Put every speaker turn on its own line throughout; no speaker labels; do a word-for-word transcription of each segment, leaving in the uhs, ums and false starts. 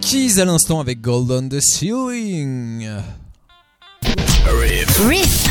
Keys à l'instant avec Gold on the Ceiling.
Riff. Riff.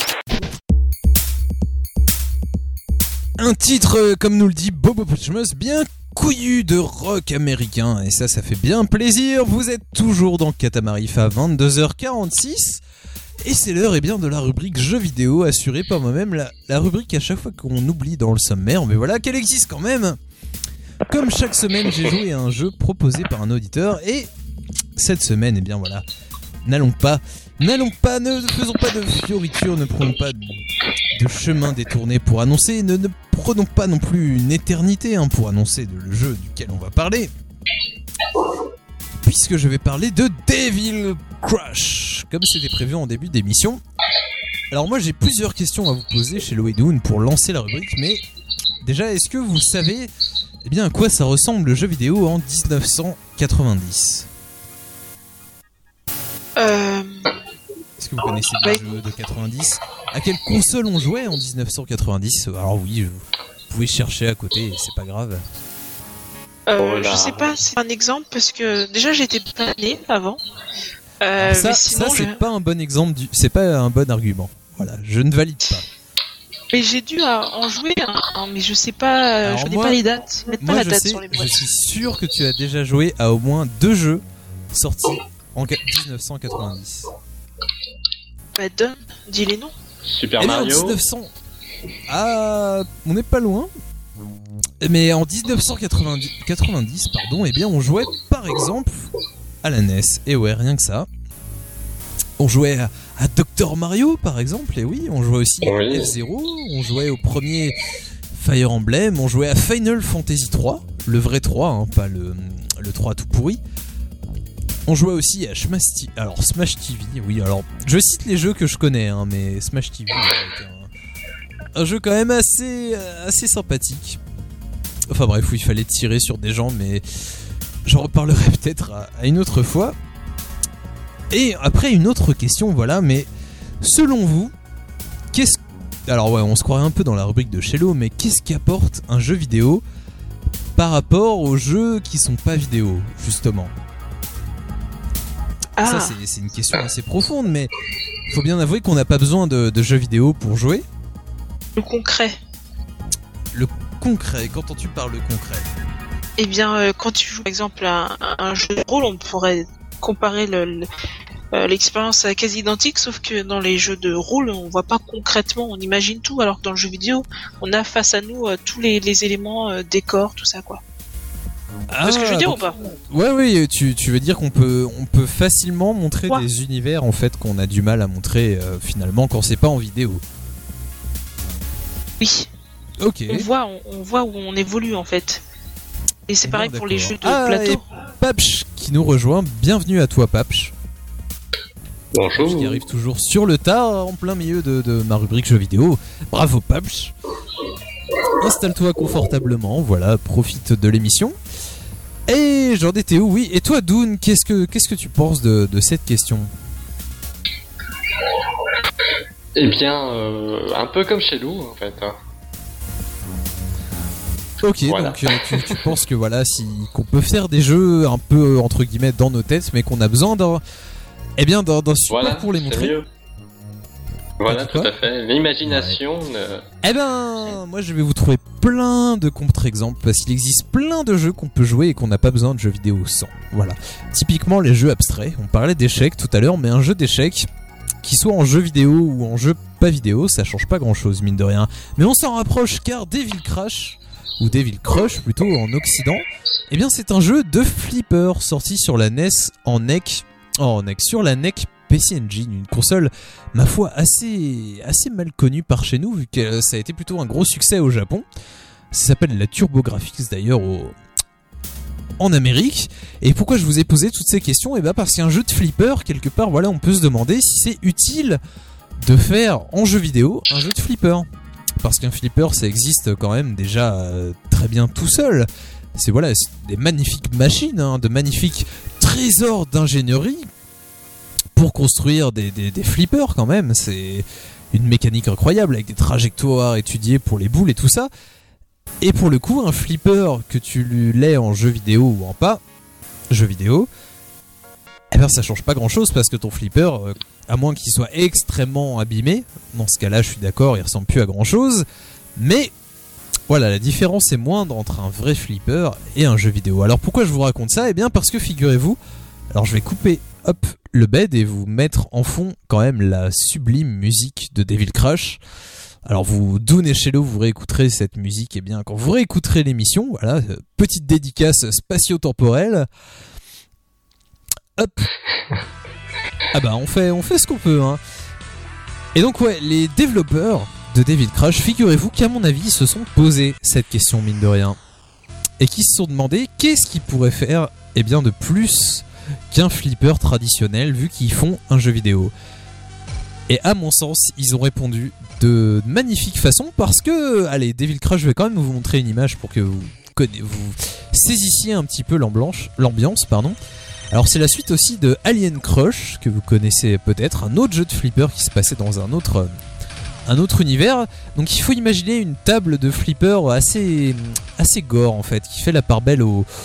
Un titre, comme nous le dit Bobo Pushmus, bien couillu de rock américain. Et ça, ça fait bien plaisir. Vous êtes toujours dans Catamarif à vingt-deux heures quarante-six. Et c'est l'heure eh bien, de la rubrique jeux vidéo, assurée par moi-même. La, la rubrique à chaque fois qu'on oublie dans le sommaire. Mais voilà, qu'elle existe quand même. Comme chaque semaine, j'ai joué à un jeu proposé par un auditeur. Et cette semaine, eh bien voilà, n'allons pas... N'allons pas, ne faisons pas de fioritures, ne prenons pas de, de chemin détourné pour annoncer, ne, ne prenons pas non plus une éternité hein, pour annoncer de, le jeu duquel on va parler. Puisque je vais parler de Devil Crush, comme c'était prévu en début d'émission. Alors moi j'ai plusieurs questions à vous poser chez Loedoun pour lancer la rubrique, mais déjà est-ce que vous savez eh bien, à quoi ça ressemble le jeu vidéo en dix-neuf cent quatre-vingt-dix ?
Euh...
Est-ce que vous connaissez des ouais. jeux de quatre-vingt-dix ? À quelle console on jouait en dix-neuf cent quatre-vingt-dix ? Alors oui, vous pouvez chercher à côté, c'est pas grave.
Euh, je sais pas, c'est un exemple parce que déjà j'étais pas né avant. Euh,
ça,
mais sinon,
ça c'est
je...
pas un bon exemple, du... c'est pas un bon argument. Voilà, je ne valide pas.
Mais j'ai dû en jouer, hein, mais je sais pas, Alors je connais pas les dates. Mettre
moi
pas la
je
date
sais,
sur les boîtes.
Je suis sûr que tu as déjà joué à au moins deux jeux sortis en dix-neuf cent quatre-vingt-dix.
Bah donne, dis les noms.
Super
eh
Mario.
En dix-neuf cents... Ah, on n'est pas loin. Mais en dix-neuf cent quatre-vingt-dix, pardon, eh bien on jouait par exemple à la N E S. Et ouais, rien que ça. On jouait à, à Docteur Mario par exemple, et oui, on jouait aussi oui. à F-Zero, on jouait au premier Fire Emblem, on jouait à Final Fantasy trois, le vrai trois, hein, pas le, le trois tout pourri. On jouait aussi à Smash T V. Alors Smash T V, oui, alors je cite les jeux que je connais, hein, mais Smash T V est un, un jeu quand même assez, assez sympathique. Enfin bref, où il fallait tirer sur des gens, mais j'en reparlerai peut-être à, à une autre fois. Et après une autre question, voilà, mais selon vous, qu'est-ce... Alors ouais, on se croirait un peu dans la rubrique de Shello, mais qu'est-ce qu'apporte un jeu vidéo par rapport aux jeux qui sont pas vidéo, justement ? Ah. Ça, c'est, c'est une question assez profonde, mais il faut bien avouer qu'on n'a pas besoin de, de jeux vidéo pour jouer.
Le concret.
Le concret, qu'entends-tu par le concret ?
Eh bien, euh, quand tu joues par exemple à un, un jeu de rôle, on pourrait comparer le, le, euh, l'expérience quasi identique, sauf que dans les jeux de rôle, on voit pas concrètement, on imagine tout, alors que dans le jeu vidéo, on a face à nous euh, tous les, les éléments, euh, décors, tout ça, quoi.
Ah,
ce que je veux dire ou pas ?
Ouais, oui, tu, tu veux dire qu'on peut, on peut facilement montrer ouais. des univers en fait qu'on a du mal à montrer euh, finalement quand c'est pas en vidéo.
Oui.
Ok.
On voit, on, on voit où on évolue en fait. Et c'est pareil
bon,
pour les jeux de
ah,
plateau.
Et Papch qui nous rejoint, bienvenue à toi Papch.
Bonjour.
Papch qui arrive toujours sur le tard en plein milieu de, de ma rubrique jeux vidéo. Bravo Papch. Installe-toi confortablement, voilà, profite de l'émission. Et j'en étais où ? Oui, et toi Doun, qu'est-ce que, qu'est-ce que tu penses de, de cette question ?
Eh bien, euh, un peu comme chez nous en fait.
Ok, voilà. Donc euh, tu, tu penses que voilà, si, qu'on peut faire des jeux un peu entre guillemets dans nos têtes, mais qu'on a besoin d'un, eh bien, d'un, d'un support
voilà,
pour les montrer.
Mieux. Voilà, tout à fait. L'imagination. Ouais. Ne...
Eh ben, moi je vais vous trouver plein de contre-exemples parce qu'il existe plein de jeux qu'on peut jouer et qu'on n'a pas besoin de jeux vidéo sans. Voilà. Typiquement les jeux abstraits. On parlait d'échecs tout à l'heure, mais un jeu d'échecs qui soit en jeu vidéo ou en jeu pas vidéo, ça change pas grand-chose mine de rien. Mais on s'en rapproche car Devil Crush ou Devil Crush plutôt en Occident, eh bien c'est un jeu de flipper sorti sur la N E S en N E C, oh, en N E C sur la N E C P C Engine, une console ma foi assez, assez mal connue par chez nous vu que ça a été plutôt un gros succès au Japon. Ça s'appelle la TurboGrafx d'ailleurs au... en Amérique. Et pourquoi je vous ai posé toutes ces questions ? Eh bien parce qu'un jeu de flipper, quelque part, voilà, on peut se demander si c'est utile de faire en jeu vidéo un jeu de flipper. Parce qu'un flipper, ça existe quand même déjà euh, très bien tout seul. C'est voilà, c'est des magnifiques machines, hein, de magnifiques trésors d'ingénierie pour construire des, des, des flippers quand même. C'est une mécanique incroyable avec des trajectoires étudiées pour les boules et tout ça. Et pour le coup, un flipper, que tu l'aies en jeu vidéo ou en pas, jeu vidéo, eh bien ça change pas grand chose parce que ton flipper, euh, à moins qu'il soit extrêmement abîmé, dans ce cas-là je suis d'accord, il ressemble plus à grand chose, mais voilà, la différence est moindre entre un vrai flipper et un jeu vidéo. Alors pourquoi je vous raconte ça ? Eh bien parce que figurez-vous, alors je vais couper hop le bed et vous mettre en fond quand même la sublime musique de Devil Crush. Alors vous dounez chez l'eau, vous réécouterez cette musique, et bien quand vous réécouterez l'émission, voilà, petite dédicace spatio-temporelle. Hop. Ah bah on fait, on fait ce qu'on peut, hein. Et donc ouais, les développeurs de Devil Crush, figurez-vous qu'à mon avis, ils se sont posé cette question mine de rien. Et qui se sont demandé qu'est-ce qu'ils pourraient faire, eh bien de plus qu'un flipper traditionnel vu qu'ils font un jeu vidéo. Et à mon sens, ils ont répondu de magnifique façon parce que, allez, Devil Crush, je vais quand même vous montrer une image pour que vous, vous saisissiez un petit peu l'ambiance, pardon. Alors c'est la suite aussi de Alien Crush, que vous connaissez peut-être, un autre jeu de flipper qui se passait dans un autre, un autre univers. Donc il faut imaginer une table de flipper assez, assez gore en fait, qui fait la part belle au,